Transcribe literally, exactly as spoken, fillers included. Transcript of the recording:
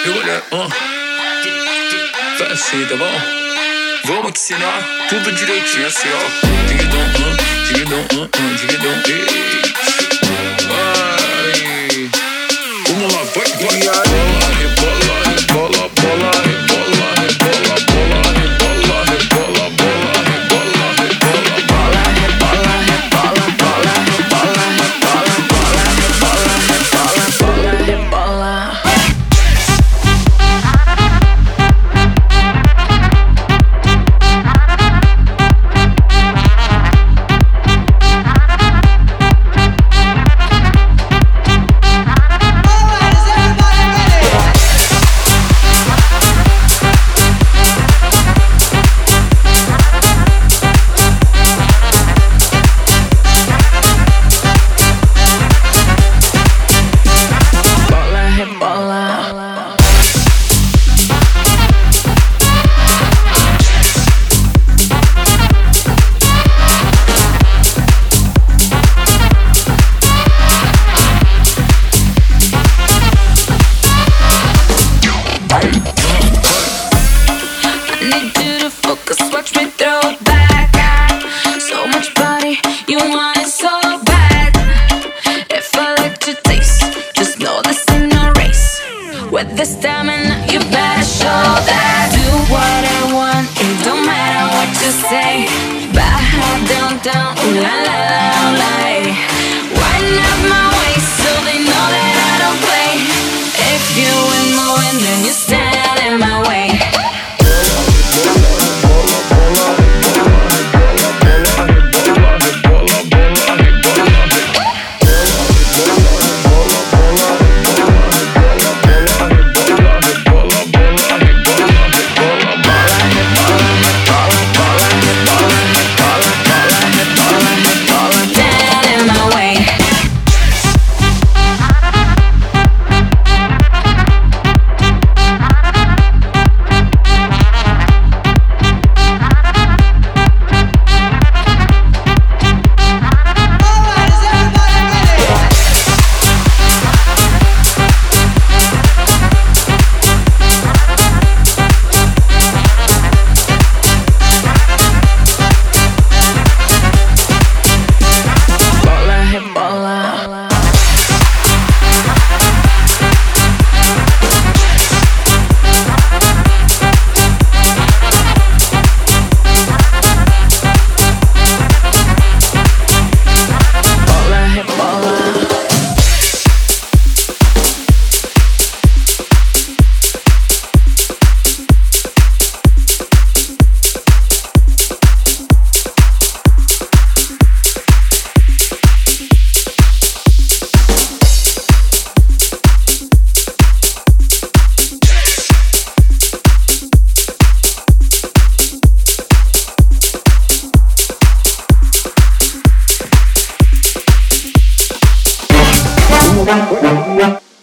Eu olhar, ó. Vai assim, tá bom? Vamos ensinar tudo direitinho assim, ó. Digidão, hum, digidão, hum, hum, digidão, ei. Vai. Vamos lá, vai, vai. Rebola, rebola, rebola, rebola, rebola, rebola, rebola, rebola, bola, rebola, rebola, bola, rebola, rebola, bola, rebola, rebola, bola, rebola, rebola, bola, rebola. Watch me throw it back. So much body, you want it so bad. If I let you taste, just know this ain't no race. With the stamina, you better show that. Do what I want, it don't matter what you say. Baja down, down, ooh la la la la. Wind up my waist so they know that I don't play. If you ain't moving, then you stand in my way. One, one, one.